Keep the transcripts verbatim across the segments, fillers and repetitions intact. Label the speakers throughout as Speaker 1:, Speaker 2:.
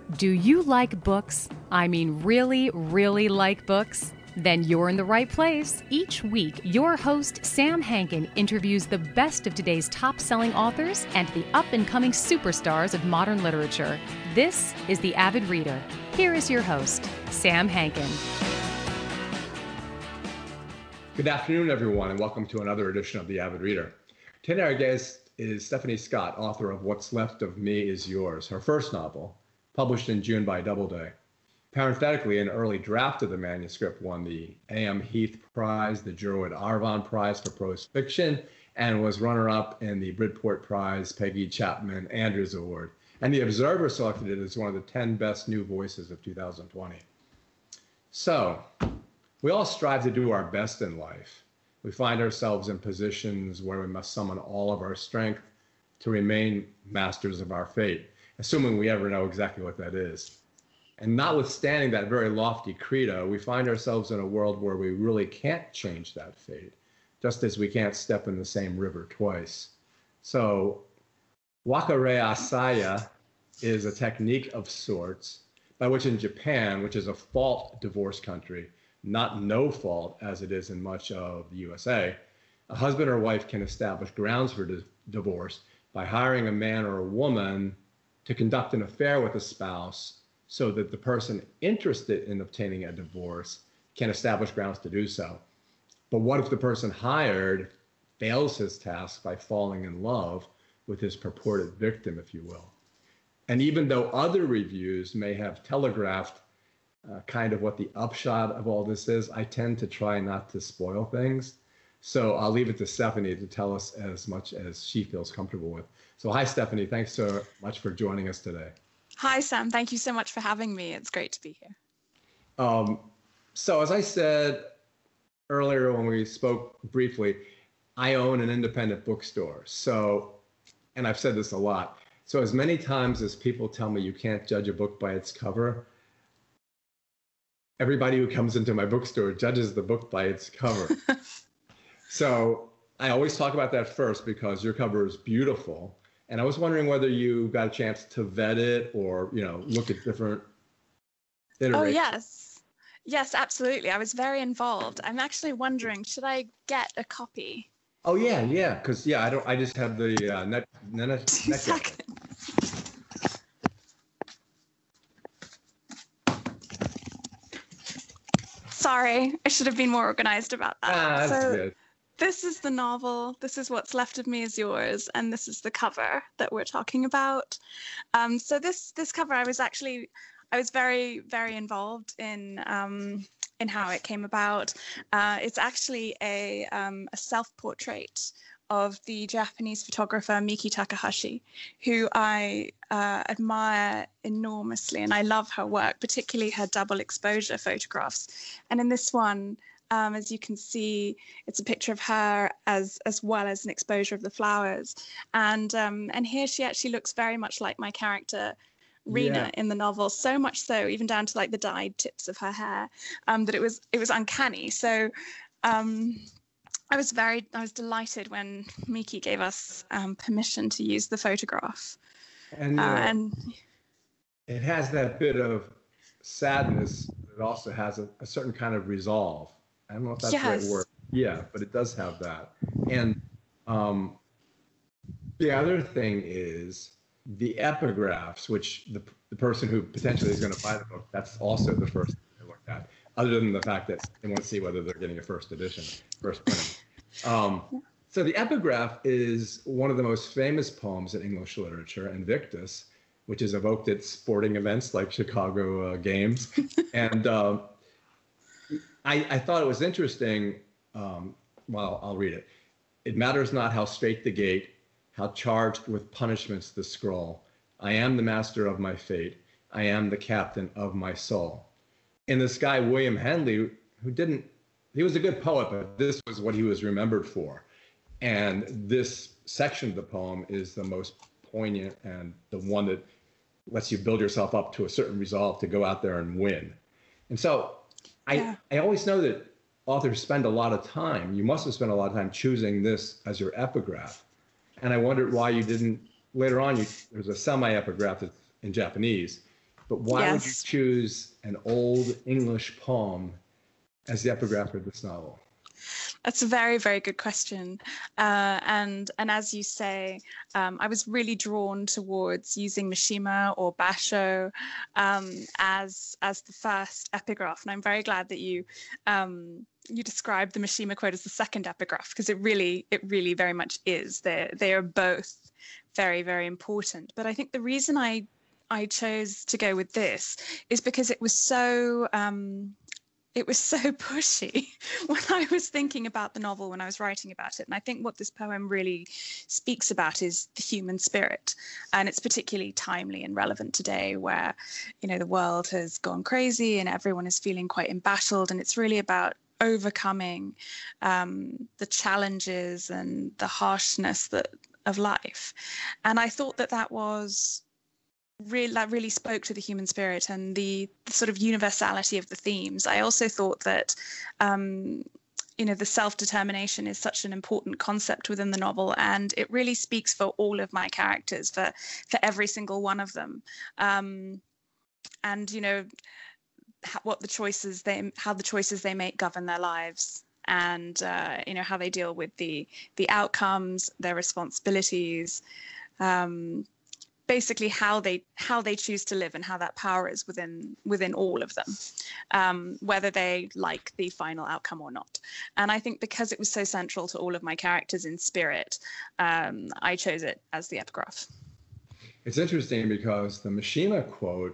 Speaker 1: Do you like books? I mean, really, really like books? Then you're in the right place. Each week, your host, Sam Hankin, interviews the best of today's top-selling authors and the up-and-coming superstars of modern literature. This is The Avid Reader. Here is your host, Sam Hankin.
Speaker 2: Good afternoon, everyone, and welcome to another edition of The Avid Reader. Today, our guest is Stephanie Scott, author of What's Left of Me Is Yours, her first novel, published in June by Doubleday. Parenthetically, an early draft of the manuscript won the A M Heath Prize, the Gerwood Arvon Prize for prose fiction, and was runner-up in the Bridport Prize Peggy Chapman Andrews Award. And the Observer selected it as one of the ten best new voices of two thousand twenty. So, we all strive to do our best in life. We find ourselves in positions where we must summon all of our strength to remain masters of our fate, assuming we ever know exactly what that is. And notwithstanding that very lofty credo, we find ourselves in a world where we really can't change that fate, just as we can't step in the same river twice. So, wakare asaya is a technique of sorts by which in Japan, which is a fault divorce country, not no fault as it is in much of the U S A, a husband or wife can establish grounds for di- divorce by hiring a man or a woman to conduct an affair with a spouse so that the person interested in obtaining a divorce can establish grounds to do so. But what if the person hired fails his task by falling in love with his purported victim, if you will? And even though other reviews may have telegraphed Uh, kind of what the upshot of all this is, I tend to try not to spoil things. So I'll leave it to Stephanie to tell us as much as she feels comfortable with. So hi, Stephanie. Thanks so much for joining us today.
Speaker 3: Hi, Sam. Thank you so much for having me. It's great to be here.
Speaker 2: Um, so as I said earlier when we spoke briefly, I own an independent bookstore. So, and I've said this a lot. So as many times as people tell me you can't judge a book by its cover, everybody who comes into my bookstore judges the book by its cover. So I always talk about that first because your cover is beautiful. And I was wondering whether you got a chance to vet it or, you know, look at different iterations.
Speaker 3: Oh, yes. Yes, absolutely. I was very involved. I'm actually wondering, should I get a copy?
Speaker 2: Oh, yeah, yeah. Because, yeah, I don't. I just have the uh, net. net,
Speaker 3: Two
Speaker 2: net
Speaker 3: seconds. Sorry, I should have been more organized about that.
Speaker 2: Ah, that's
Speaker 3: so
Speaker 2: good.
Speaker 3: This is the novel. This is What's Left of Me Is Yours, and this is the cover that we're talking about. Um, so this this cover, I was actually, I was very very involved in um, in how it came about. Uh, it's actually a um, a self-portrait of the Japanese photographer Miki Takahashi, who I uh, admire enormously, and I love her work, particularly her double exposure photographs. And in this one, um, as you can see, it's a picture of her as as well as an exposure of the flowers. And um, and here she actually looks very much like my character, Rena,
Speaker 2: Yeah.
Speaker 3: in the novel, so much so, even down to like the dyed tips of her hair, um, that it was it was uncanny. So. Um, I was very, I was delighted when Miki gave us um, permission to use the photograph.
Speaker 2: And, you
Speaker 3: Uh,
Speaker 2: know,
Speaker 3: and
Speaker 2: it has that bit of sadness, but it also has a, a certain kind of resolve. I don't know if that's the right
Speaker 3: yes,
Speaker 2: word. Yeah, but it does have that. And um, the other thing is the epigraphs, which the, the person who potentially is going to buy the book, that's also the first thing they look at, other than the fact that they want to see whether they're getting a first edition, first printing. Um, so the epigraph is one of the most famous poems in English literature, Invictus, which is evoked at sporting events like Chicago uh, games. And um, I, I thought it was interesting. Um, well, I'll read it. It matters not how straight the gate, how charged with punishments the scroll. I am the master of my fate. I am the captain of my soul. And this guy, William Henley, who didn't, he was a good poet, but this was what he was remembered for. And this section of the poem is the most poignant and the one that lets you build yourself up to a certain resolve to go out there and win. And so I,
Speaker 3: yeah,
Speaker 2: I always know that authors spend a lot of time, you must have spent a lot of time choosing this as your epigraph. And I wondered why you didn't, later on, you, there's a semi-epigraph that's in Japanese, but why
Speaker 3: yes.
Speaker 2: would you choose an old English poem as the epigraph for this novel?
Speaker 3: That's a very, very good question. Uh, and and as you say, um, I was really drawn towards using Mishima or Basho um, as as the first epigraph. And I'm very glad that you um, you described the Mishima quote as the second epigraph, because it really it really very much is. They they are both very, very important. But I think the reason I I chose to go with this is because it was so um, it was so pushy when I was thinking about the novel, when I was writing about it. And I think what this poem really speaks about is the human spirit. And it's particularly timely and relevant today, where, you know, the world has gone crazy and everyone is feeling quite embattled. And it's really about overcoming um, the challenges and the harshness that of life. And I thought that that was really that really spoke to the human spirit and the, the sort of universality of the themes. I also thought that um, you know, the self-determination is such an important concept within the novel, and it really speaks for all of my characters, for for every single one of them. Um, and you know, what the choices they how the choices they make govern their lives, and uh, you know, how they deal with the the outcomes, their responsibilities. Um, basically how they how they choose to live and how that power is within within all of them, um, whether they like the final outcome or not. And I think because it was so central to all of my characters in spirit, um, I chose it as the epigraph.
Speaker 2: It's interesting because the Mishima quote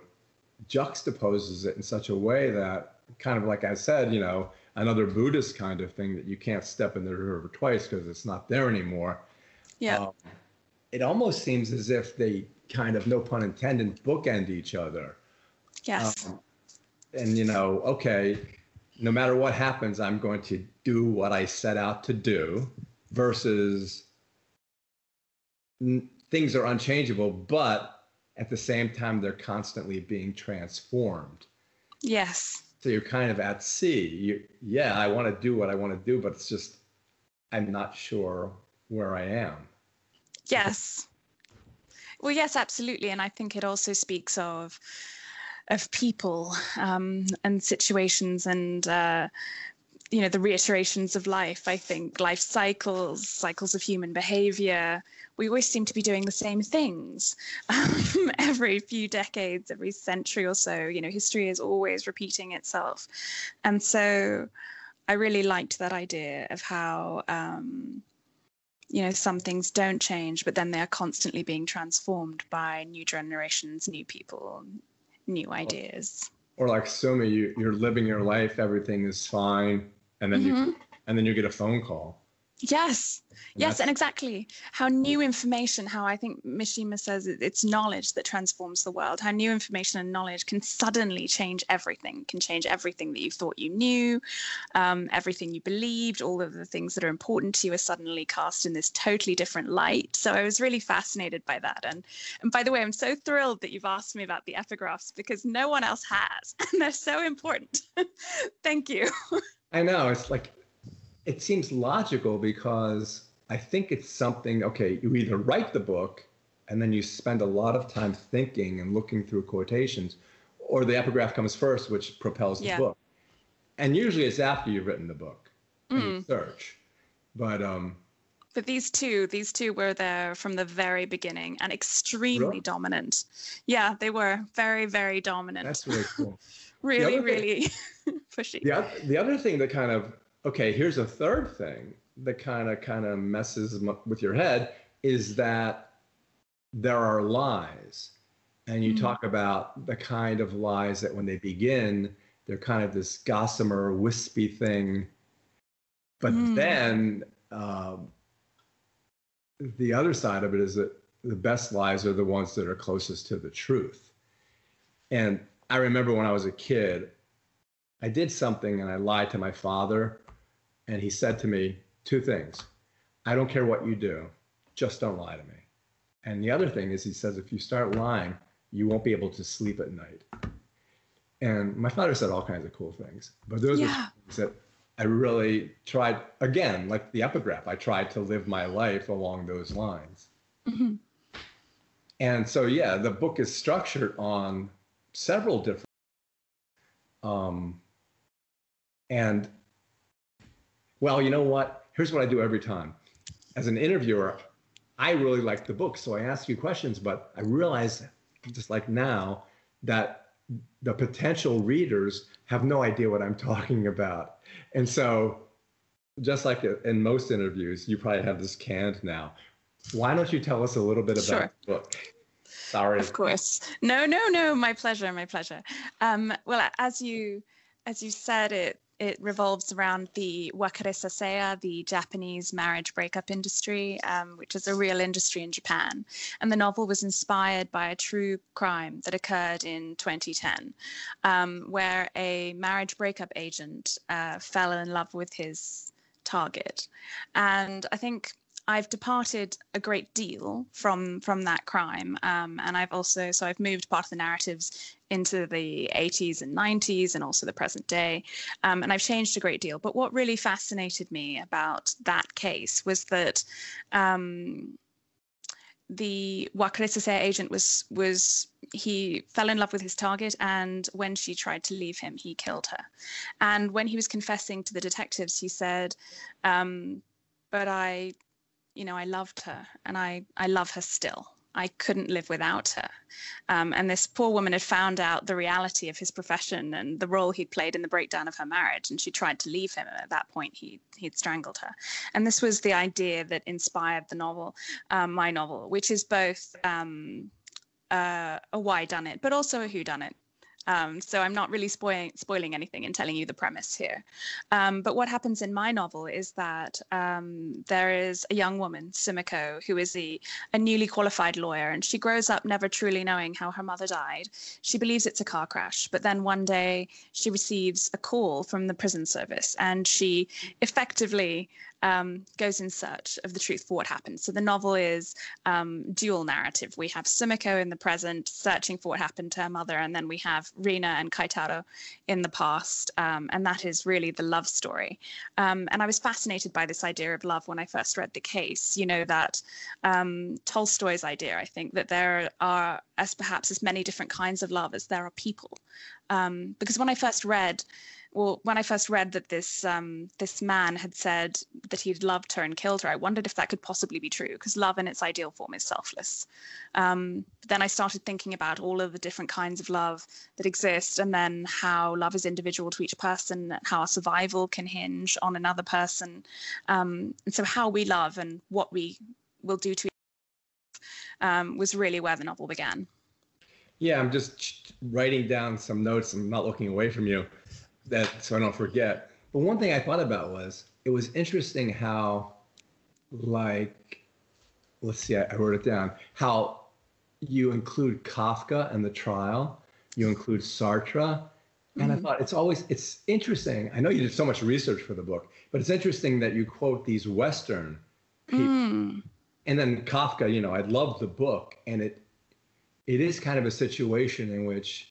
Speaker 2: juxtaposes it in such a way that, kind of like I said, you know, another Buddhist kind of thing, that you can't step in the river twice because it's not there anymore.
Speaker 3: Yeah.
Speaker 2: Um, it almost seems as if they kind of, no pun intended, bookend each other.
Speaker 3: Yes.
Speaker 2: Um, and, you know, okay, no matter what happens, I'm going to do what I set out to do, versus n- things are unchangeable, but at the same time, they're constantly being transformed.
Speaker 3: Yes.
Speaker 2: So you're kind of at sea. You, yeah, I want to do what I want to do, but it's just, I'm not sure where I am.
Speaker 3: Yes. Well, yes, absolutely. And I think it also speaks of of people um, and situations and, uh, you know, the reiterations of life. I think life cycles, cycles of human behavior. We always seem to be doing the same things um, every few decades, every century or so. You know, history is always repeating itself. And so I really liked that idea of how, um, you know, some things don't change, but then they're constantly being transformed by new generations, new people, new ideas.
Speaker 2: Or like Sumi, you, you're living your life, everything is fine, and then mm-hmm. you and then you get a phone call.
Speaker 3: Yes, and yes, and exactly how new information, how I think Mishima says it, it's knowledge that transforms the world, how new information and knowledge can suddenly change everything, can change everything that you thought you knew, um, everything you believed, all of the things that are important to you are suddenly cast in this totally different light. So I was really fascinated by that. And, and by the way, I'm so thrilled that you've asked me about the epigraphs, because no one else has, and they're so important. Thank you.
Speaker 2: I know, it's like, it seems logical, because I think it's something, okay, you either write the book and then you spend a lot of time thinking and looking through quotations, or the epigraph comes first, which propels the yeah. book. And usually it's after you've written the book and mm. you search. But um,
Speaker 3: but these two, these two were there from the very beginning and extremely really? dominant. Yeah, they were very, very dominant.
Speaker 2: That's really cool.
Speaker 3: really, really pushy.
Speaker 2: The, the other thing that kind of, okay, here's a third thing that kind of kind of messes with your head, is that there are lies. And you mm. talk about the kind of lies that when they begin, they're kind of this gossamer, wispy thing. But mm. then um, the other side of it is that the best lies are the ones that are closest to the truth. And I remember when I was a kid, I did something and I lied to my father. And he said to me two things. I don't care what you do, just don't lie to me. And the other thing is, he says, if you start lying, you won't be able to sleep at night. And my father said all kinds of cool things. But those yeah. are things that I really tried, again, like the epigraph, I tried to live my life along those lines. Mm-hmm. And so, yeah, the book is structured on several different, um, and well, you know what? Here's what I do every time. As an interviewer, I really like the book, so I ask you questions, but I realize, just like now, that the potential readers have no idea what I'm talking about. And so, just like in most interviews, you probably have this canned now. Why don't you tell us a little bit about
Speaker 3: Sure.
Speaker 2: the book? Sorry.
Speaker 3: Of course. No, no, no. My pleasure. My pleasure. Um, well, as you, as you said, it it revolves around the wakaresaseya, the Japanese marriage breakup industry, um, which is a real industry in Japan. And the novel was inspired by a true crime that occurred in twenty ten, um, where a marriage breakup agent uh, fell in love with his target. And I think I've departed a great deal from from that crime, um, and I've also so I've moved part of the narratives into the eighties and nineties and also the present day, um, and I've changed a great deal. But what really fascinated me about that case was that um, the wakaresaseya agent was was he fell in love with his target, and when she tried to leave him, he killed her. And when he was confessing to the detectives, he said, um, "But I." You know, I loved her, and I, I love her still. I couldn't live without her. Um, and this poor woman had found out the reality of his profession and the role he'd played in the breakdown of her marriage, and she tried to leave him. And at that point, he, he'd strangled her. And this was the idea that inspired the novel, um, my novel, which is both um, uh, a whodunit, but also a whodunit. Um, so I'm not really spoiling, spoiling anything and telling you the premise here. Um, but what happens in my novel is that um, there is a young woman, Sumiko, who is a, a newly qualified lawyer, and she grows up never truly knowing how her mother died. She believes it's a car crash, but then one day she receives a call from the prison service, and she effectively um, goes in search of the truth for what happened. So the novel is um, dual narrative. We have Sumiko in the present searching for what happened to her mother, and then we have Rina and Kaitaro in the past, um, and that is really the love story. Um, and I was fascinated by this idea of love when I first read the case. You know, that um, Tolstoy's idea, I think, that there are as perhaps as many different kinds of love as there are people. Um, because when I first read Well, when I first read that this um, this man had said that he'd loved her and killed her, I wondered if that could possibly be true, because love in its ideal form is selfless. Um, then I started thinking about all of the different kinds of love that exist, and then how love is individual to each person, and how our survival can hinge on another person. Um, and so how we love and what we will do to each other um, was really where the novel began.
Speaker 2: Yeah, I'm just writing down some notes. I'm not looking away from you, that so I don't forget. But one thing I thought about was, it was interesting how, like, let's see, I, I wrote it down, how you include Kafka in the trial, you include Sartre, and mm-hmm. I thought it's always, it's interesting. I know you did so much research for the book, but it's interesting that you quote these Western people. Mm. And then Kafka, you know, I loved the book, and it it is kind of a situation in which,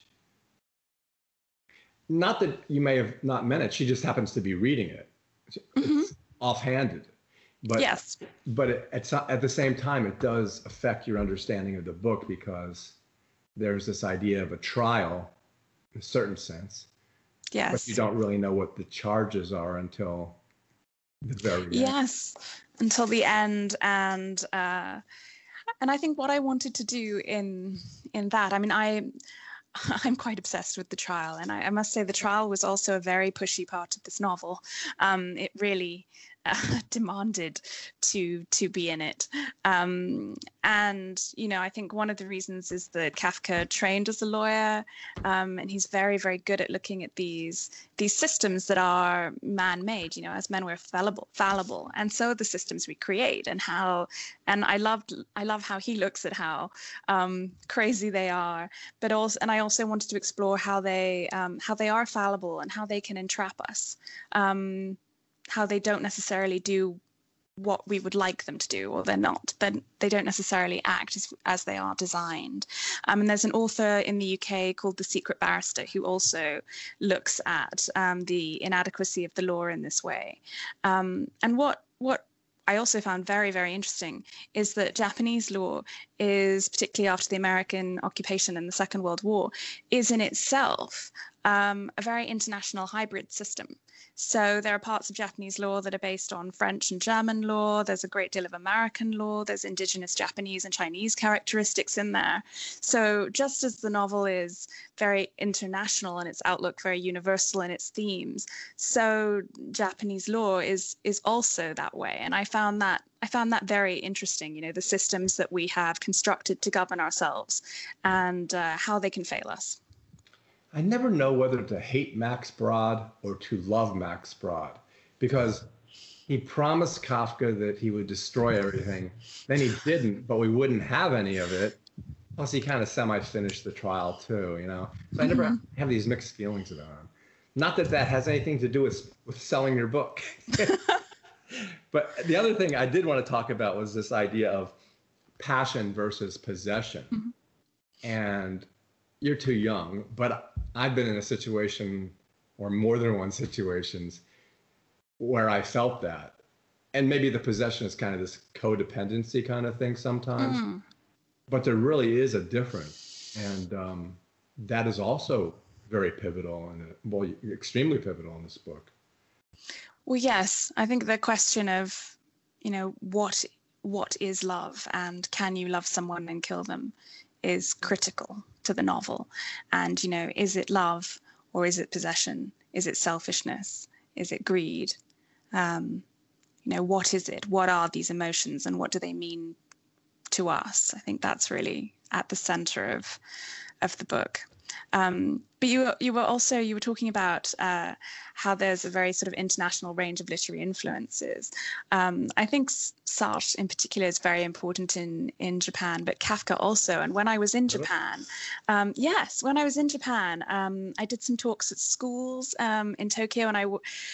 Speaker 2: not that you may have not meant it, she just happens to be reading it. It's mm-hmm. offhanded. But,
Speaker 3: yes.
Speaker 2: But it, at, at the same time, it does affect your understanding of the book, because there's this idea of a trial in a certain sense.
Speaker 3: Yes.
Speaker 2: But you don't really know what the charges are until the very end.
Speaker 3: Yes, until the end. And uh, and I think what I wanted to do in in that, I mean, I... I'm quite obsessed with the trial, and I, I must say the trial was also a very pushy part of this novel. Um, it really uh, demanded to to be in it, um, and you know, I think one of the reasons is that Kafka trained as a lawyer, um, and he's very very good at looking at these these systems that are man-made. You know, as men we're fallible, fallible, and so are the systems we create, and how. And I loved I love how he looks at how um, crazy they are, but also and I also wanted to explore how they um, how they are fallible and how they can entrap us, um, how they don't necessarily do what we would like them to do, or they're not, but they don't necessarily act as, as they are designed. Um, and there's an author in the U K called The Secret Barrister who also looks at um, the inadequacy of the law in this way. Um, and what what I also found very, very interesting is that Japanese law is, particularly after the American occupation and the Second World War, is in itself um, a very international hybrid system. So there are parts of Japanese law that are based on French and German law. There's a great deal of American law. There's indigenous Japanese and Chinese characteristics in there. So just as the novel is very international in its outlook, very universal in its themes, so Japanese law is is also that way. And I found that I found that very interesting, you know, the systems that we have constructed to govern ourselves and uh, how they can fail us.
Speaker 2: I never know whether to hate Max Brod or to love Max Brod, because he promised Kafka that he would destroy everything. Then he didn't, but we wouldn't have any of it. Plus, he kind of semi-finished the trial too, you know. So I never mm-hmm. have these mixed feelings about him. Not that that has anything to do with, with selling your book. But the other thing I did want to talk about was this idea of passion versus possession. Mm-hmm. And you're too young, but I've been in a situation, or more than one situations, where I felt that. And maybe the possession is kind of this codependency kind of thing sometimes. Mm. But there really is a difference. And um, that is also very pivotal, and well, extremely pivotal in this book.
Speaker 3: Well, yes, I think the question of, you know, what what is love, and can you love someone and kill them, is critical to the novel. And, you know, is it love or is it possession? Is it selfishness? Is it greed? Um, you know, what is it? What are these emotions and what do they mean to us? I think that's really at the center of of the book. Um, but you you were also you were talking about uh, how there's a very sort of international range of literary influences. Um, I think Sartre in particular is very important in in Japan, but Kafka also. And when I was in Japan, um, yes, when I was in Japan, um, I did some talks at schools um, in Tokyo, and I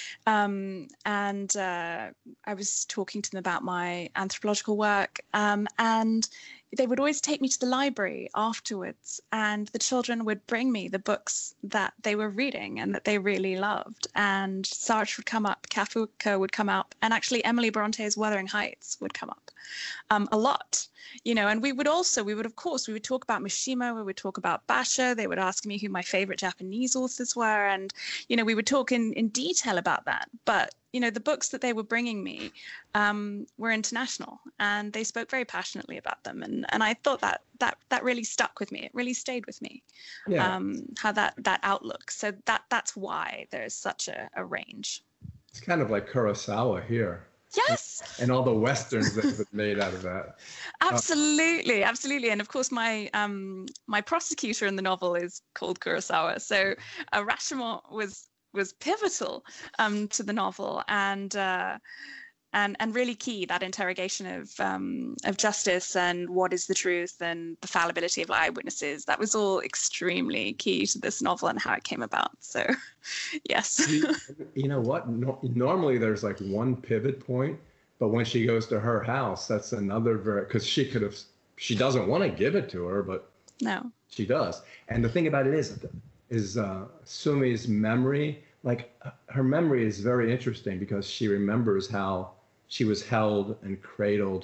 Speaker 3: um, and uh, I was talking to them about my anthropological work, um, and they would always take me to the library afterwards, and the children would bring me the books that they were reading and that they really loved. And Sartre would come up, Kafka would come up, and actually Emily Bronte's Wuthering Heights would come up um, a lot, you know. And we would also, we would, of course, we would talk about Mishima, we would talk about Basho. They would ask me who my favorite Japanese authors were. And, you know, we would talk in, in detail about that. But you know, the books that they were bringing me um, were international, and they spoke very passionately about them. And and I thought that that that really stuck with me. It really stayed with me. Yeah. Um, how that that outlook. So that that's why there's such a, a range.
Speaker 2: It's kind of like Kurosawa here.
Speaker 3: Yes.
Speaker 2: And, and all the westerns that have been made out of that.
Speaker 3: Absolutely, uh, absolutely. And of course, my um my prosecutor in the novel is called Kurosawa. So uh, Rashomon was. was pivotal um, to the novel, and uh, and and really key, that interrogation of um, of justice and what is the truth and the fallibility of eyewitnesses. That was all extremely key to this novel and how it came about. So, yes.
Speaker 2: you, you know what? No, normally there's like one pivot point, but when she goes to her house, that's another very, because she could have, she doesn't want to give it to her, but
Speaker 3: no,
Speaker 2: she does. And the thing about it is, is uh, Sumi's memory, like her memory is very interesting because she remembers how she was held and cradled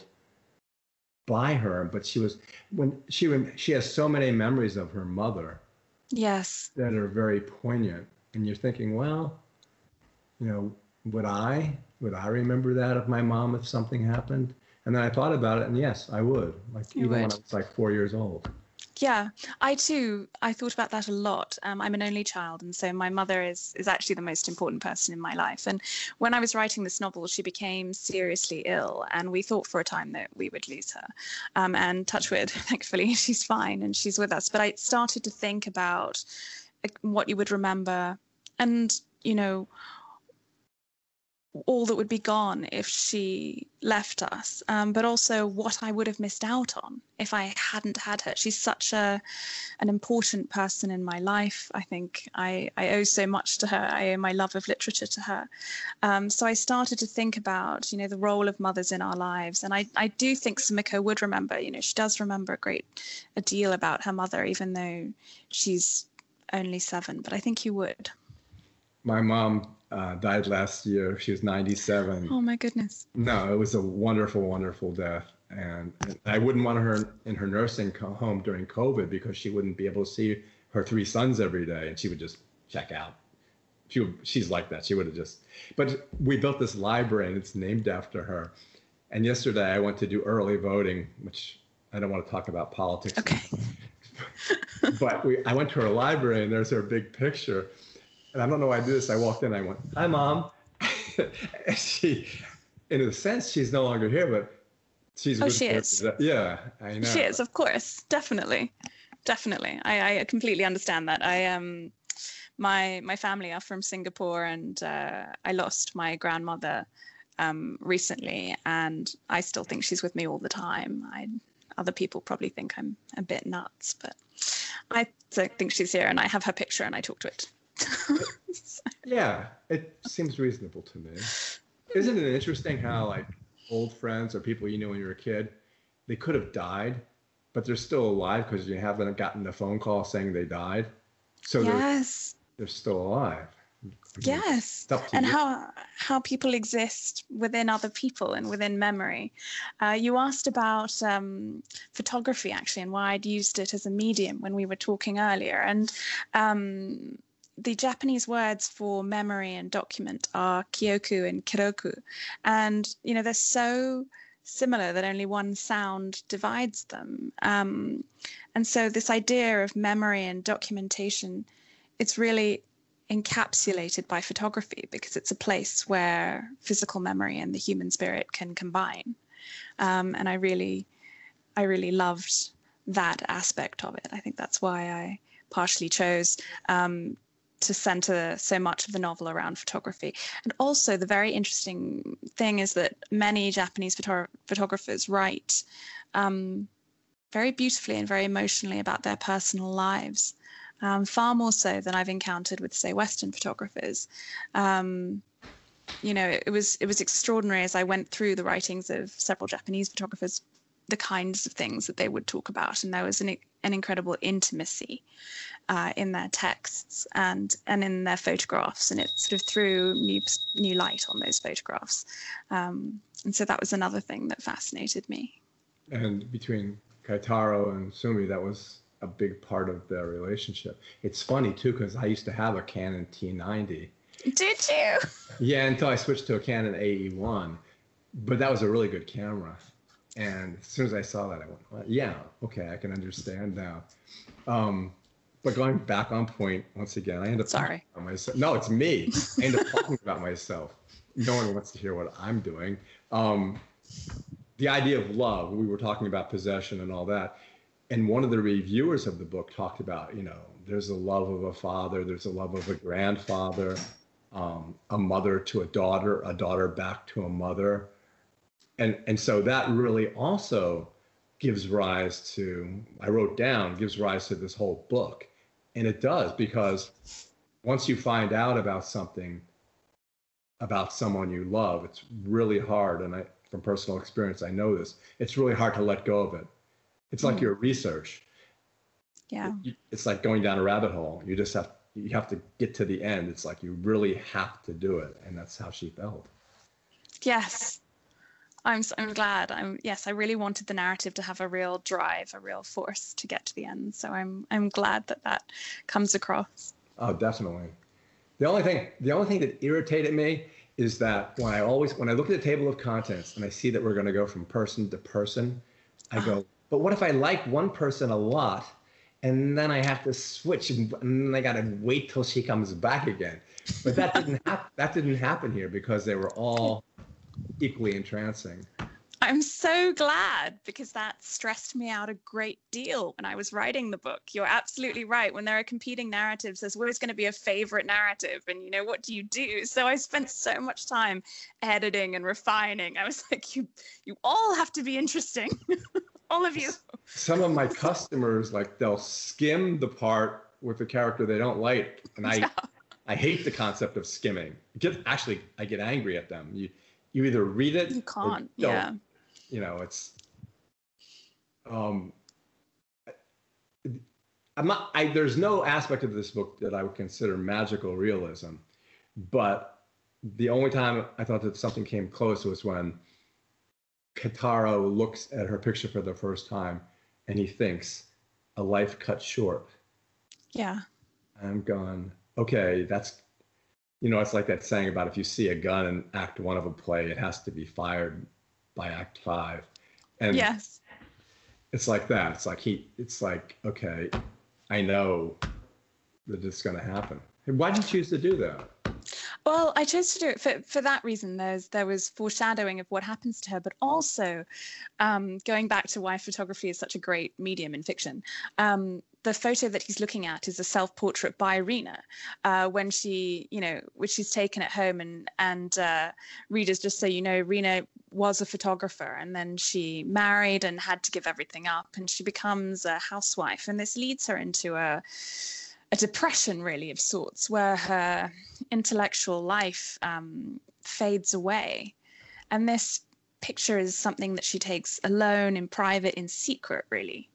Speaker 2: by her, but she was, when she, she has so many memories of her mother.
Speaker 3: Yes.
Speaker 2: That are very poignant. And you're thinking, well, you know, would I, would I remember that of my mom if something happened? And then I thought about it, and yes, I would, like you even would. When I was like four years old.
Speaker 3: Yeah, I too, I thought about that a lot. Um, I'm an only child, and so my mother is is actually the most important person in my life. And when I was writing this novel, she became seriously ill, and we thought for a time that we would lose her. Um, and touch wood, thankfully, she's fine and she's with us. But I started to think about what you would remember, and, you know, all that would be gone if she left us, um, but also what I would have missed out on if I hadn't had her. She's such a an important person in my life. I think I, I owe so much to her. I owe my love of literature to her. Um, so I started to think about, you know, the role of mothers in our lives. And I, I do think Sumiko would remember, you know, she does remember a great a deal about her mother, even though she's only seven, but I think you would.
Speaker 2: My mom uh, died last year. She was ninety-seven.
Speaker 3: Oh, my goodness.
Speaker 2: No, it was a wonderful, wonderful death. And, and I wouldn't want her in her nursing home during COVID because she wouldn't be able to see her three sons every day, and she would just check out. She would, she's like that. She would have just. But we built this library, and it's named after her. And yesterday I went to do early voting, which I don't want to talk about politics.
Speaker 3: Okay.
Speaker 2: But we, I went to her library, and there's her big picture. And I don't know why I did this. I walked in, I went, "Hi, Mom." And she, in a sense, she's no longer here, but she's.
Speaker 3: Oh, she is.
Speaker 2: Yeah, I know.
Speaker 3: She is, of course, definitely, definitely. I, I completely understand that. I um, my my family are from Singapore, and uh, I lost my grandmother um recently, and I still think she's with me all the time. I other people probably think I'm a bit nuts, but I think she's here, and I have her picture, and I talk to it. So.
Speaker 2: Yeah, it seems reasonable to me. Isn't it interesting how like old friends or people you knew when you were a kid, they could have died, but they're still alive because you haven't gotten a phone call saying they died. So
Speaker 3: Yes.
Speaker 2: they're, they're still alive. I mean,
Speaker 3: Yes, and you. how how people exist within other people and within memory. Uh, you asked about um, photography, actually, and why I'd used it as a medium when we were talking earlier. And um, the Japanese words for memory and document are kyoku and kiroku. And, you know, they're so similar that only one sound divides them. Um, and so this idea of memory and documentation, it's really encapsulated by photography because it's a place where physical memory and the human spirit can combine. Um, and I really, I really loved that aspect of it. I think that's why I partially chose um, to center so much of the novel around photography. And also the very interesting thing is that many Japanese photo- photographers write um, very beautifully and very emotionally about their personal lives. Um, far more so than I've encountered with, say, Western photographers. Um, you know, it, it was it was extraordinary as I went through the writings of several Japanese photographers, the kinds of things that they would talk about, and there was an an incredible intimacy uh, in their texts and and in their photographs, and it sort of threw new new light on those photographs, um, and so that was another thing that fascinated me.
Speaker 2: And between Kaitaro and Sumi, that was a big part of their relationship. It's funny too, because I used to have a Canon T ninety.
Speaker 3: Did you?
Speaker 2: Yeah, until I switched to a Canon A E one, but that was a really good camera. And as soon as I saw that, I went, well, yeah, okay, I can understand now. Um, but going back on point, once again, I end up
Speaker 3: Sorry.
Speaker 2: talking about myself. No, it's me. I end up talking about myself. No one wants to hear what I'm doing. Um, the idea of love, we were talking about possession and all that. And one of the reviewers of the book talked about, you know, there's a love of a father, there's a love of a grandfather, um, a mother to a daughter, a daughter back to a mother. And, and so that really also gives rise to, I wrote down, gives rise to this whole book. And it does, because once you find out about something, about someone you love, it's really hard. And I, from personal experience, I know this, it's really hard to let go of it. It's like mm. your research.
Speaker 3: Yeah.
Speaker 2: It's like going down a rabbit hole. You just have, you have to get to the end. It's like you really have to do it. And that's how she felt.
Speaker 3: Yes. I'm so I'm glad. I'm yes, I really wanted the narrative to have a real drive, a real force to get to the end. So I'm I'm glad that that comes across.
Speaker 2: Oh, definitely. The only thing the only thing that irritated me is that when I always when I look at the table of contents and I see that we're going to go from person to person, I go, but what if I like one person a lot and then I have to switch and, and I got to wait till she comes back again? But that didn't happen. That didn't happen here because they were all equally entrancing.
Speaker 3: I'm so glad, because that stressed me out a great deal when I was writing the book. You're absolutely right. When there are competing narratives, there's always going to be a favorite narrative. And, you know, what do you do? So I spent so much time editing and refining. I was like, you, you all have to be interesting. All of you.
Speaker 2: Some of my customers, like, they'll skim the part with the character they don't like. And I, yeah. I hate the concept of skimming. It gets, actually, I get angry at them. You, You either read it,
Speaker 3: you can't.
Speaker 2: You
Speaker 3: yeah.
Speaker 2: You know, it's. Um, I'm not. I there's no aspect of this book that I would consider magical realism, but the only time I thought that something came close was when Kotaro looks at her picture for the first time and he thinks, a life cut short.
Speaker 3: Yeah.
Speaker 2: I'm going, okay, that's, you know, it's like that saying about if you see a gun in act one of a play, it has to be fired by act five. And
Speaker 3: yes.
Speaker 2: It's like that. It's like he, it's like, okay, I know that it's going to happen. Why did you choose to do that?
Speaker 3: Well, I chose to do it for, for that reason. There's there was foreshadowing of what happens to her, but also um, going back to why photography is such a great medium in fiction. Um, the photo that he's looking at is a self-portrait by Rena uh, when she, you know, which she's taken at home. And and uh, readers, just so you know, Rena was a photographer, and then she married and had to give everything up, and she becomes a housewife, and this leads her into a a depression, really, of sorts, where her intellectual life um, fades away. And this picture is something that she takes alone, in private, in secret, really.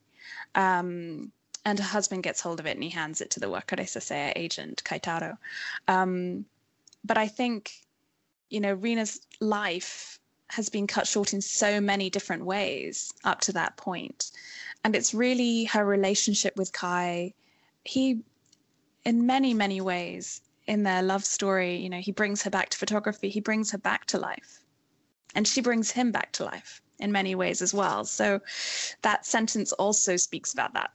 Speaker 3: Um, and her husband gets hold of it and he hands it to the Wakaru Sasaya agent, Kaitaro. Um, but I think, you know, Rena's life has been cut short in so many different ways up to that point. And it's really her relationship with Kai. He, in many, many ways, in their love story, you know, he brings her back to photography, he brings her back to life. And she brings him back to life in many ways as well. So that sentence also speaks about that.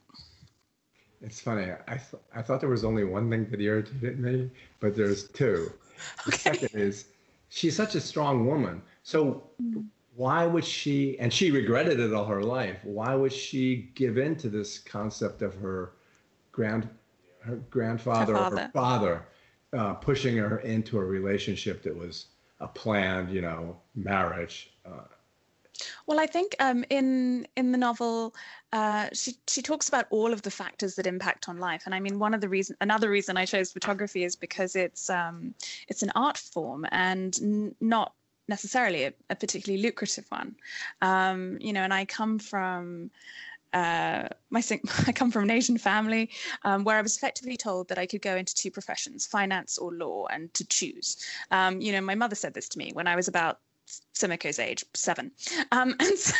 Speaker 2: It's funny. I, th- I thought there was only one thing that irritated me, but there's two. The okay. second is, she's such a strong woman. So mm. why would she, and she regretted it all her life, why would she give in to this concept of her grand her grandfather her or her father uh, pushing her into a relationship that was a planned, you know, marriage? Uh,
Speaker 3: well, I think um, in in the novel, uh, she she talks about all of the factors that impact on life, and I mean, one of the reason, another reason I chose photography is because it's um, it's an art form and n- not necessarily a, a particularly lucrative one, um, you know. And I come from. Uh, my I come from an Asian family um, where I was effectively told that I could go into two professions, finance or law, and to choose. Um, you know, my mother said this to me when I was about Sumiko's age, seven. Um, and so,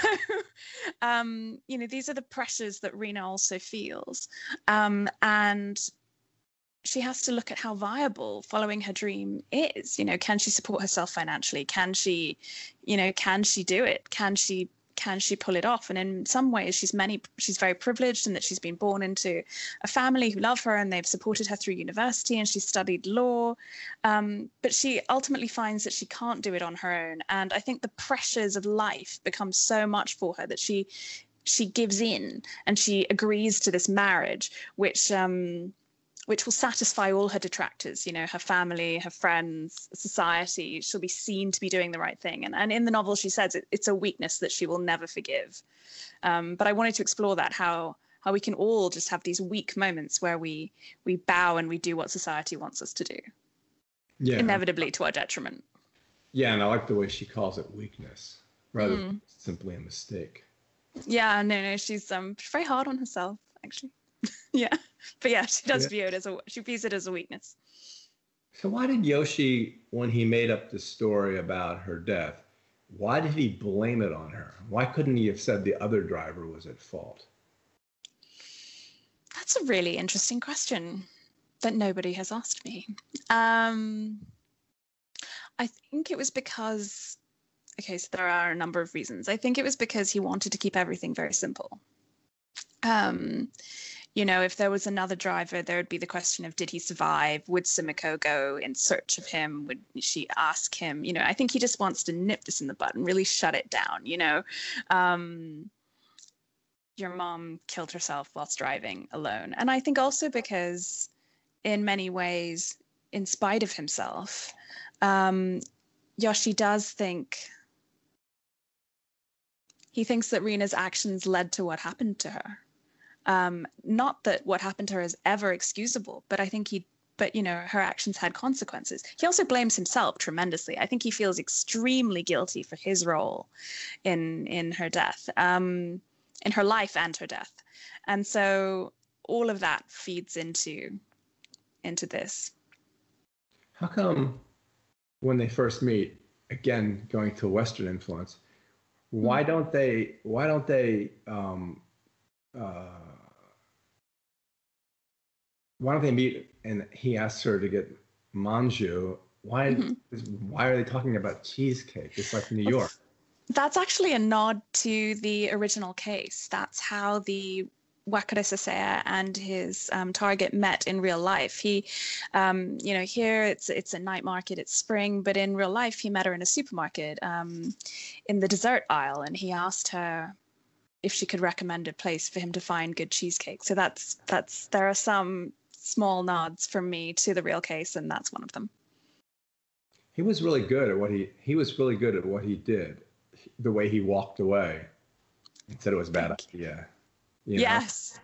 Speaker 3: um, you know, these are the pressures that Rena also feels. Um, and she has to look at how viable following her dream is. You know, can she support herself financially? Can she, you know, can she do it? Can she Can she pull it off? And in some ways, she's many. She's very privileged in that she's been born into a family who love her and they've supported her through university and she studied law. Um, but she ultimately finds that she can't do it on her own. And I think the pressures of life become so much for her that she she gives in and she agrees to this marriage, which. Um, which will satisfy all her detractors, you know, her family, her friends, society. She'll be seen to be doing the right thing. And, and in the novel, she says it, it's a weakness that she will never forgive. Um, but I wanted to explore that, how how we can all just have these weak moments where we we bow and we do what society wants us to do, yeah, inevitably to our detriment.
Speaker 2: Yeah, and I like the way she calls it weakness, rather mm. than simply a mistake.
Speaker 3: Yeah, no, no, she's um very hard on herself, actually. Yeah, but yeah, she does yeah. view it as a she views it as a weakness.
Speaker 2: So why did Yoshi, when he made up the story about her death, why did he blame it on her? Why couldn't he have said the other driver was at fault?
Speaker 3: That's a really interesting question that nobody has asked me. Um, I think it was because, okay, so there are a number of reasons. I think it was because he wanted to keep everything very simple. Um. You know, if there was another driver, there would be the question of, did he survive? Would Sumiko go in search of him? Would she ask him? You know, I think he just wants to nip this in the bud and really shut it down, you know. Um, your mom killed herself whilst driving alone. And I think also because in many ways, in spite of himself, um, Yoshi does think, he thinks that Rena's actions led to what happened to her. Um, not that what happened to her is ever excusable, but I think he, but you know, her actions had consequences. He also blames himself tremendously. I think he feels extremely guilty for his role in in her death, um, in her life and her death, and so all of that feeds into into this.
Speaker 2: How come when they first meet, again going to Western influence, why don't they? Why don't they? Um, uh, why don't they meet? And he asks her to get manju. Why?
Speaker 3: Mm-hmm.
Speaker 2: Why are they talking about cheesecake? It's like New
Speaker 3: Well,
Speaker 2: York.
Speaker 3: that's actually a nod to the original case. That's how the Wakare Sasea and his um, target met in real life. He, um, you know, here it's it's a night market, it's spring, but in real life he met her in a supermarket, um, in the dessert aisle, and he asked her if she could recommend a place for him to find good cheesecake. So that's that's there are some small nods from me to the real case, and that's one of them.
Speaker 2: He was really good at what he he was really good at what he did. The way he walked away and said it was a bad
Speaker 3: Thank you.
Speaker 2: idea. You know?
Speaker 3: Yes.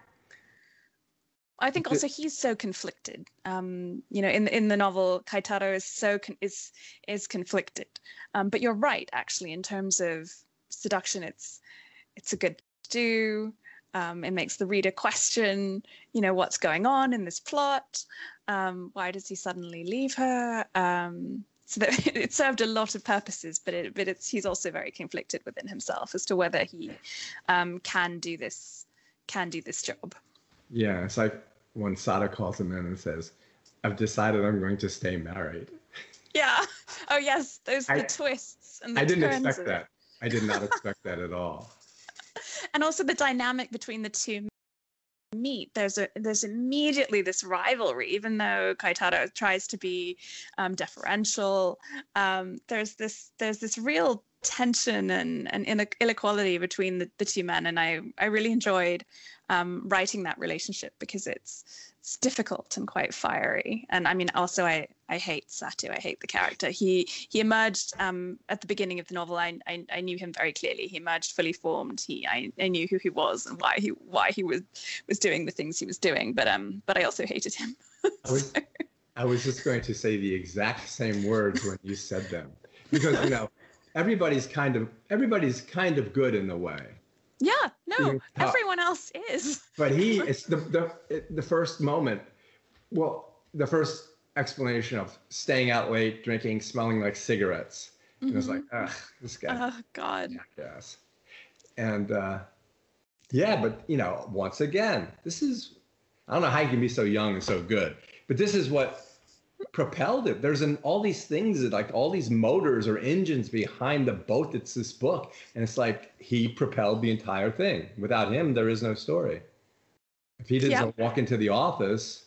Speaker 3: I think also he's so conflicted. Um, you know, in in the novel, Kaitaro is so con- is is conflicted. Um, but you're right, actually, in terms of seduction, it's it's a good do. Um, it makes the reader question, you know, what's going on in this plot. Um, why does he suddenly leave her? Um, so that it served a lot of purposes, but it, but it's he's also very conflicted within himself as to whether he um, can do this can do this job.
Speaker 2: Yeah, it's like when Sada calls him in and says, "I've decided I'm going to stay married."
Speaker 3: Yeah. Oh yes, those
Speaker 2: I,
Speaker 3: the twists and the
Speaker 2: I didn't
Speaker 3: turns
Speaker 2: expect
Speaker 3: of...
Speaker 2: that. I did not expect that at all.
Speaker 3: And also the dynamic between the two meet. There's a there's immediately this rivalry, even though Kaitaro tries to be um, deferential. Um, there's this there's this real tension and, and inequality between the, the two men, and I I really enjoyed um, writing that relationship because it's it's difficult and quite fiery. And I mean, also I I hate Satu. I hate the character. He he emerged um, at the beginning of the novel. I, I I knew him very clearly. He emerged fully formed. He I, I knew who he was and why he why he was was doing the things he was doing. But um but I also hated him.
Speaker 2: I was I was just going to say the exact same words when you said them, because you know everybody's kind of everybody's kind of good in a way.
Speaker 3: Yeah, no, everyone else is.
Speaker 2: But he, it's the the the first moment. Well, the first explanation of staying out late, drinking, smelling like cigarettes. Mm-hmm. And it was like, ugh, this guy.
Speaker 3: Oh God.
Speaker 2: Yes. And uh, yeah, but you know, once again, this is, I don't know how you can be so young and so good, but this is what propelled it. There's an, all these things that like all these motors or engines behind the boat that's this book. And it's like he propelled the entire thing. Without him, there is no story. If he doesn't yep. walk into the office,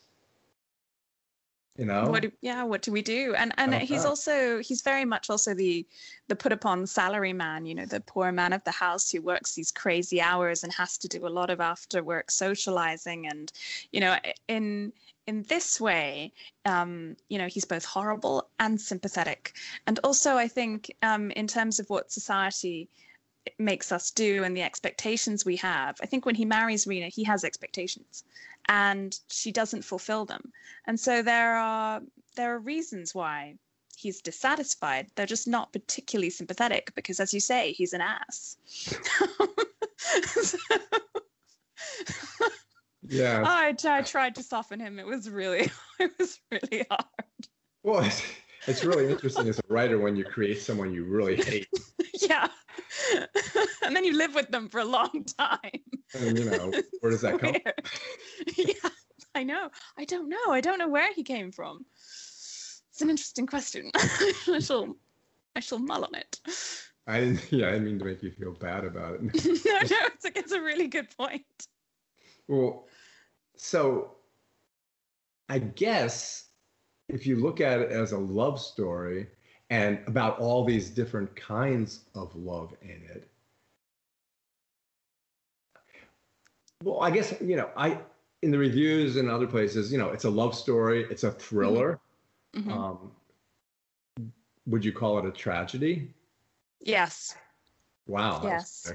Speaker 2: you know,
Speaker 3: what do, yeah, what do we do? And and he's know. also he's very much also the the put upon salary man, you know, the poor man of the house who works these crazy hours and has to do a lot of after work socializing. And you know, in in this way, um, you know, he's both horrible and sympathetic. And also, I think um, in terms of what society makes us do and the expectations we have, I think when he marries Rena, he has expectations and she doesn't fulfill them. And so there are there are reasons why he's dissatisfied. They're just not particularly sympathetic because, as you say, he's an ass. so,
Speaker 2: yeah.
Speaker 3: I, I tried to soften him. It was really, it was really hard.
Speaker 2: Well, it's, it's really interesting as a writer when you create someone you really hate.
Speaker 3: Yeah. And then you live with them for a long time.
Speaker 2: And, you know, where does that come from?
Speaker 3: Yeah, I know. I don't know. I don't know where he came from. It's an interesting question. I shall, I shall mull on it.
Speaker 2: I didn't, yeah, I didn't mean to make you feel bad about it.
Speaker 3: no, no, it's like, it's a really good point.
Speaker 2: Well, so I guess if you look at it as a love story and about all these different kinds of love in it, well, I guess, you know, I, in the reviews and other places, you know, it's a love story. It's a thriller. Mm-hmm. Um, would you call it a tragedy?
Speaker 3: Yes.
Speaker 2: Wow.
Speaker 3: Yes.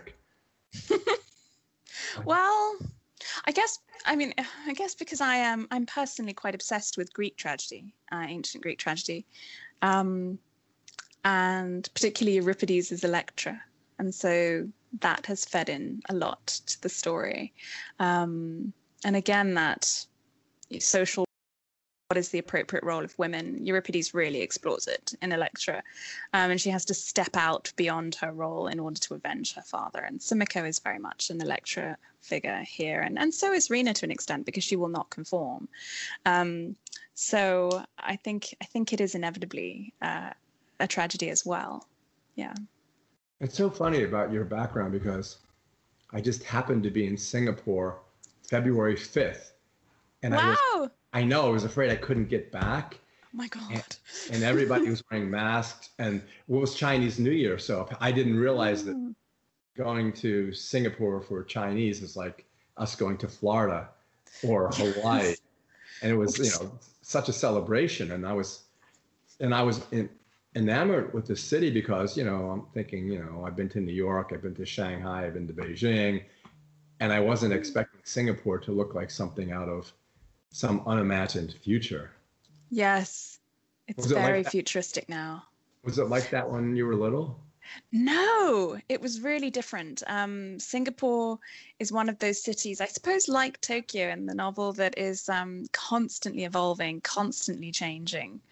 Speaker 3: Well, I guess, I mean, I guess because I am, I'm personally quite obsessed with Greek tragedy, uh, ancient Greek tragedy, um, and particularly Euripides' Electra. And so that has fed in a lot to the story. Um, and again, that social what is the appropriate role of women. Euripides really explores it in Electra, um, and she has to step out beyond her role in order to avenge her father. And Simico is very much an Electra figure here, and, and so is Rena to an extent, because she will not conform. Um, so I think I think it is inevitably uh, a tragedy as well. Yeah.
Speaker 2: It's so funny about your background, because I just happened to be in Singapore February fifth. And
Speaker 3: wow.
Speaker 2: I was, I know, I was afraid I couldn't get back.
Speaker 3: Oh my God.
Speaker 2: And, and everybody was wearing masks, and it was Chinese New Year. So I didn't realize that going to Singapore for Chinese is like us going to Florida or Hawaii. Yes. And it was, you know, such a celebration. And I was, and I was in, enamored with the city, because, you know, I'm thinking, you know, I've been to New York, I've been to Shanghai, I've been to Beijing, and I wasn't expecting Singapore to look like something out of some unimagined future.
Speaker 3: Yes, it's
Speaker 2: it
Speaker 3: very
Speaker 2: like
Speaker 3: futuristic now.
Speaker 2: Was it like that when you were little?
Speaker 3: No, it was really different. Um, Singapore is one of those cities, I suppose, like Tokyo in the novel, that is um, constantly evolving, constantly changing.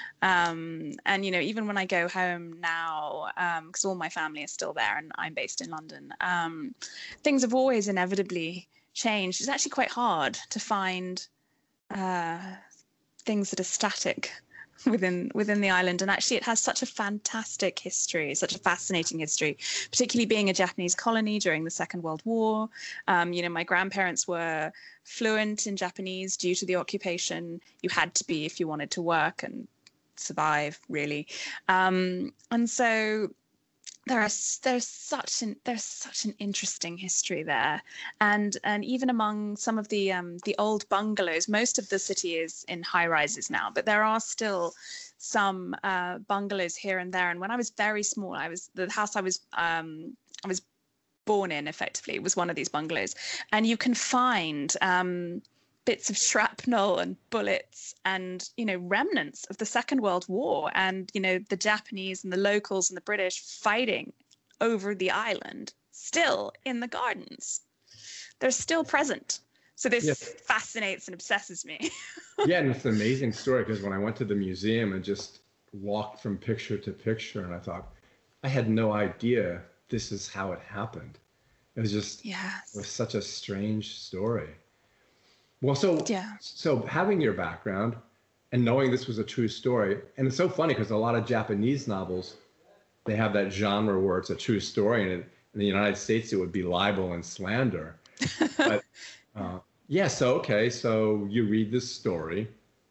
Speaker 3: Um, and, you know, even when I go home now, because um, all my family is still there and I'm based in London, um, things have always inevitably changed. It's actually quite hard to find uh, things that are static within within the island. And actually it has such a fantastic history, such a fascinating history, particularly being a Japanese colony during the Second World War. Um, you know, my grandparents were fluent in Japanese due to the occupation. You had to be if you wanted to work and survive, really. Um, and so there are there's such an there's such an interesting history there, and and even among some of the um, the old bungalows, most of the city is in high rises now, but there are still some uh, bungalows here and there. And when I was very small, I was the house I was um, I was born in effectively was one of these bungalows, and you can find um, bits of shrapnel and bullets and, you know, remnants of the Second World War, and, you know, the Japanese and the locals and the British fighting over the island still in the gardens. They're still present. So this yes. fascinates and obsesses me.
Speaker 2: Yeah, and it's an amazing story, because when I went to the museum and just walked from picture to picture, and I thought, I had no idea this is how it happened. It was just, yes. it was such a strange story. Well, so yeah. so having your background and knowing this was a true story, and it's so funny because a lot of Japanese novels, they have that genre where it's a true story, and it, in the United States it would be libel and slander. But uh, yeah, so okay, so you read this story,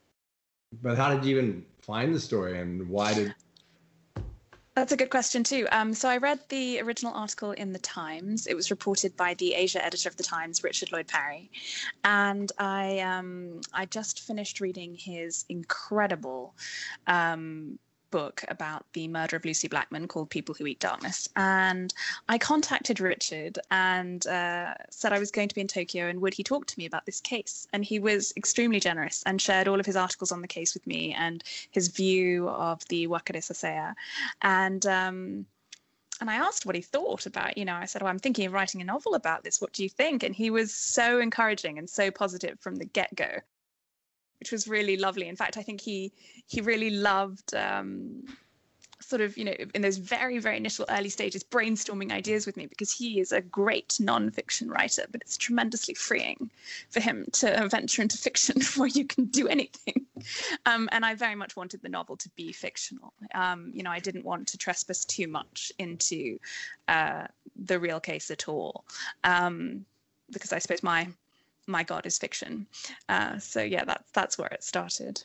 Speaker 2: but how did you even find the story, and why did?
Speaker 3: That's a good question too. Um, so I read the original article in The Times. It was reported by the Asia editor of The Times, Richard Lloyd Parry. And I um, I just finished reading his incredible um, book about the murder of Lucy Blackman called People Who Eat Darkness. And I contacted Richard and uh, said I was going to be in Tokyo and would he talk to me about this case. And he was extremely generous and shared all of his articles on the case with me and his view of the Wakare Sasaya. And um, and I asked what he thought about, you know, I said, oh, I'm thinking of writing a novel about this. What do you think? And he was so encouraging and so positive from the get-go, which was really lovely. In fact, I think he he really loved um, sort of, you know, in those very, very initial early stages, brainstorming ideas with me, because he is a great non-fiction writer, but it's tremendously freeing for him to venture into fiction before you can do anything. Um, and I very much wanted the novel to be fictional. Um, you know, I didn't want to trespass too much into uh, the real case at all, um, because I suppose my my God is fiction. Uh, so yeah, that's that's where it started.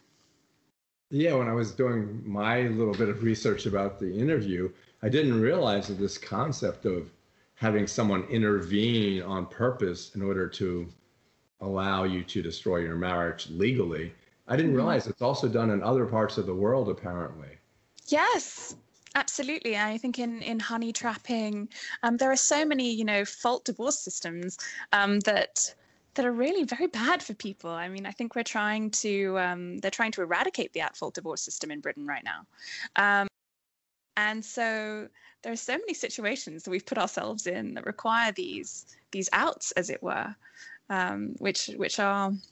Speaker 2: Yeah, when I was doing my little bit of research about the interview, I didn't realize that this concept of having someone intervene on purpose in order to allow you to destroy your marriage legally, I didn't realize it's also done in other parts of the world, apparently.
Speaker 3: Yes, absolutely. I think in, in honey trapping, um, there are so many, you know, fault divorce systems um, that that are really very bad for people. I mean, I think we're trying to, um, they're trying to eradicate the at-fault divorce system in Britain right now. Um, and so there are so many situations that we've put ourselves in that require these these outs, as it were, um, which which are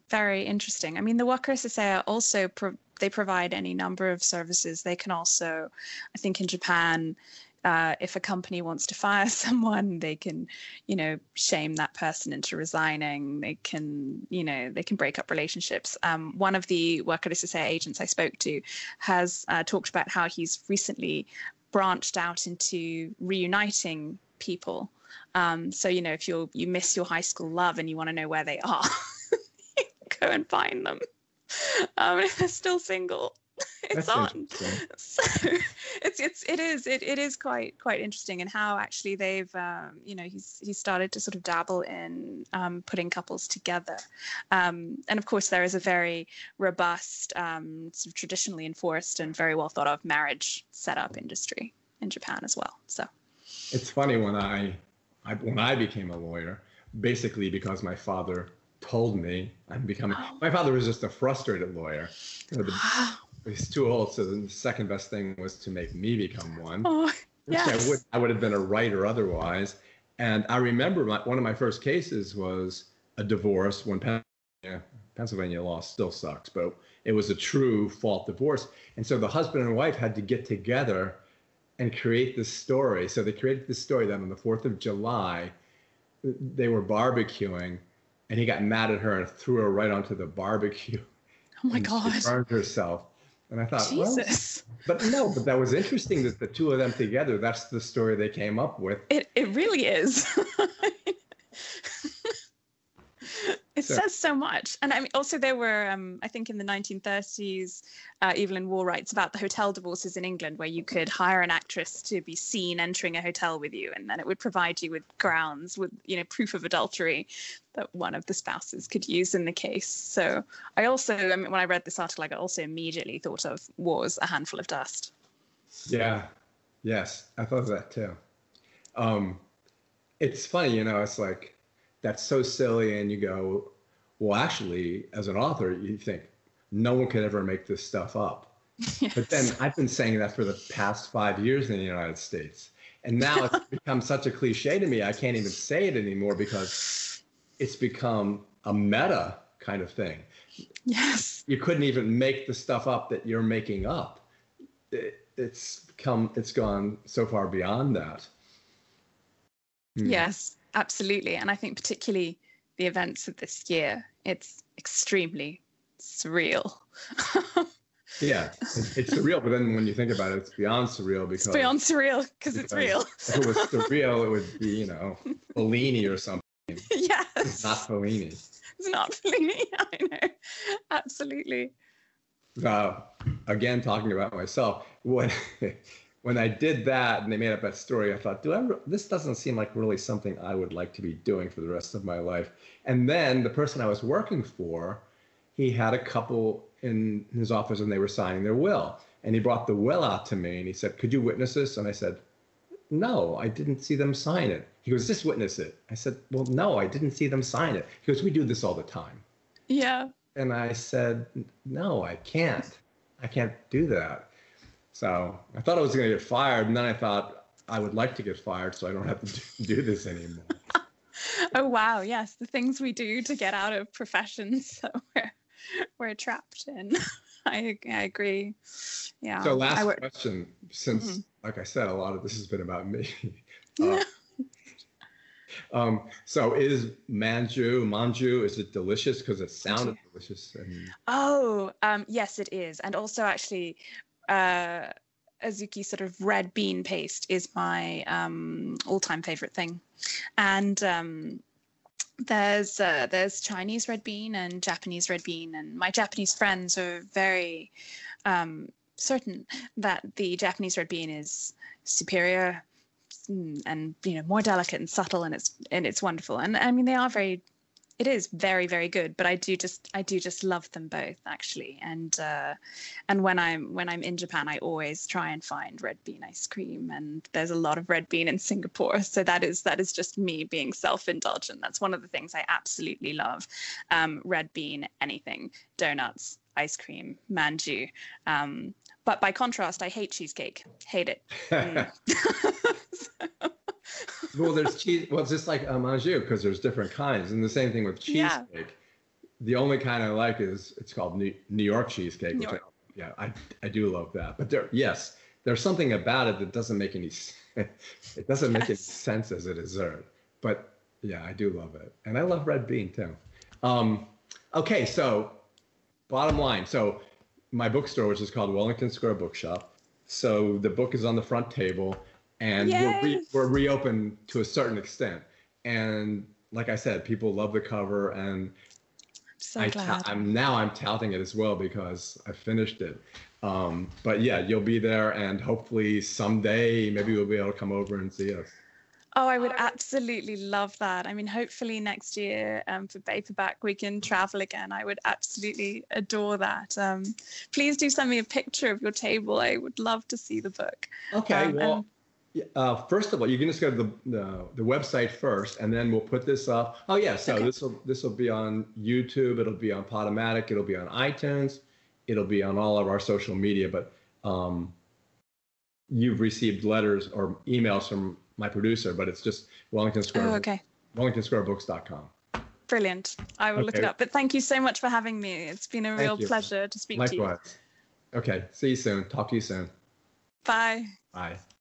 Speaker 3: very interesting. I mean, the Wakara Sasea also pro- they provide any number of services. They can also, I think in Japan, uh, if a company wants to fire someone, they can, you know, shame that person into resigning. They can, you know, they can break up relationships. Um, one of the Wakara Sasea agents I spoke to has uh, talked about how he's recently branched out into reuniting people. Um, so, you know, if you're you miss your high school love and you want to know where they are, go and find them. Um, if they're still single, it's
Speaker 2: That's
Speaker 3: on. So it's it's it is it, it is quite quite interesting, and how actually they've um, you know he's he's started to sort of dabble in um, putting couples together, um, and of course there is a very robust, um, sort of traditionally enforced and very well thought of marriage setup industry in Japan as well. So
Speaker 2: it's funny when I, I when I became a lawyer, basically because my father told me I'm becoming.
Speaker 3: Oh.
Speaker 2: My father was just a frustrated lawyer. You know, the, he's too old, so the second best thing was to make me become one.
Speaker 3: Oh, yes.
Speaker 2: I would I would have been a writer otherwise. And I remember my, one of my first cases was a divorce when Pennsylvania, Pennsylvania law still sucks, but it was a true fault divorce. And so the husband and wife had to get together and create this story. So they created this story that on the fourth of July, they were barbecuing, and he got mad at her and threw her right onto the barbecue.
Speaker 3: Oh my
Speaker 2: and
Speaker 3: God.
Speaker 2: She burned herself. And I thought,
Speaker 3: Jesus.
Speaker 2: Well, but no, but that was interesting that the two of them together, that's the story they came up with.
Speaker 3: It it really is. It
Speaker 2: So-
Speaker 3: says so much. And I mean, also there were, um, I think in the nineteen thirties, uh, Evelyn Waugh writes about the hotel divorces in England, where you could hire an actress to be seen entering a hotel with you, and then it would provide you with grounds, with, you know, proof of adultery that one of the spouses could use in the case. So I also, I mean, when I read this article, I also immediately thought of Waugh's A Handful of Dust.
Speaker 2: Yeah. Yes. I thought of that too. Um, it's funny, you know, it's like, that's so silly. And you go, well, actually, as an author, you think no one could ever make this stuff up.
Speaker 3: Yes.
Speaker 2: But then I've been saying that for the past five years in the United States. And now it's become such a cliche to me, I can't even say it anymore because it's become a meta kind of thing.
Speaker 3: Yes.
Speaker 2: You couldn't even make the stuff up that you're making up. It, it's come, it's gone so far beyond that. Hmm.
Speaker 3: Yes, absolutely. And I think particularly the events of this year, it's extremely surreal.
Speaker 2: Yeah, it's, it's surreal, but then when you think about it, it's beyond surreal because
Speaker 3: It's beyond surreal because it's real.
Speaker 2: If it was surreal, it would be, you know, Fellini or something.
Speaker 3: Yes.
Speaker 2: It's not Fellini.
Speaker 3: It's not Fellini. I know. Absolutely.
Speaker 2: Uh, again, talking about myself, when when I did that and they made up that story, I thought, do I? Re- this doesn't seem like really something I would like to be doing for the rest of my life. And then the person I was working for, he had a couple in his office and they were signing their will. And he brought the will out to me and he said, could you witness this? And I said, no, I didn't see them sign it. He goes, just witness it. I said, well, no, I didn't see them sign it. He goes, we do this all the time.
Speaker 3: Yeah.
Speaker 2: And I said, no, I can't. I can't do that. So I thought I was going to get fired. And then I thought I would like to get fired so I don't have to do this anymore.
Speaker 3: Oh, wow. Yes. The things we do to get out of professions that we're, we're trapped in. I, I agree. Yeah.
Speaker 2: So last
Speaker 3: I wor-
Speaker 2: question, since,
Speaker 3: Mhm.
Speaker 2: like I said, a lot of this has been about me. uh, um, so is manju, manju, is it delicious? Because it sounded
Speaker 3: Manju.
Speaker 2: delicious. And
Speaker 3: Oh, um, yes, it is. And also, actually, uh, Azuki sort of red bean paste is my um, all-time favorite thing. And um, there's uh, there's Chinese red bean and Japanese red bean, and my Japanese friends are very um, certain that the Japanese red bean is superior mm, and, you know, more delicate and subtle, and it's and it's wonderful. And I mean, they are very. It is very, very good, but I do just, I do just love them both, actually. And uh, and when I'm when I'm in Japan, I always try and find red bean ice cream, and there's a lot of red bean in Singapore, so that is that is just me being self-indulgent. That's one of the things I absolutely love: um, red bean, anything, donuts, ice cream, manju. Um, but by contrast, I hate cheesecake. Hate it. Mm. So-
Speaker 2: well, there's cheese. Well, it's just like a manju because there's different kinds, and the same thing with
Speaker 3: Yeah.
Speaker 2: cheesecake. the only kind I like is it's called New, New York cheesecake.
Speaker 3: New
Speaker 2: Which
Speaker 3: York.
Speaker 2: I, yeah, I I do love that. But there, yes, there's something about it that doesn't make any it doesn't make any
Speaker 3: Yes.
Speaker 2: sense as a dessert. But yeah, I do love it, and I love red bean too. Um, okay, so bottom line, so my bookstore, which is called Wellington Square Bookshop. So the book is on the front table, and we're, re-
Speaker 3: Yay!
Speaker 2: we're reopened to a certain extent. And like I said, people love the cover, and
Speaker 3: So
Speaker 2: I
Speaker 3: glad.
Speaker 2: ta- I'm now I'm touting it as well because I finished it. Um, but yeah, you'll be there, and hopefully someday maybe we'll be able to come over and see us.
Speaker 3: Oh, I would absolutely love that. I mean, hopefully next year um, for paperback, we can travel again. I would absolutely adore that. Um, please do send me a picture of your table. I would love to see the book.
Speaker 2: Okay,
Speaker 3: Um,
Speaker 2: well,
Speaker 3: and
Speaker 2: yeah, uh, first of all, you can just go to the, the the website first, and then we'll put this up. Oh yeah, so
Speaker 3: Okay.
Speaker 2: this will this will be on YouTube. It'll be on Podomatic. It'll be on iTunes. It'll be on all of our social media. But um, you've received letters or emails from my producer, but it's just Wellington Square
Speaker 3: oh, okay.
Speaker 2: Wellington Square Books dot com.
Speaker 3: Brilliant. I will look it
Speaker 2: Okay.
Speaker 3: up. But thank you so much for having me. It's been a
Speaker 2: Thank
Speaker 3: real
Speaker 2: you.
Speaker 3: pleasure to speak to you.
Speaker 2: Likewise. Okay, see you soon. Talk to you soon.
Speaker 3: Bye.
Speaker 2: Bye.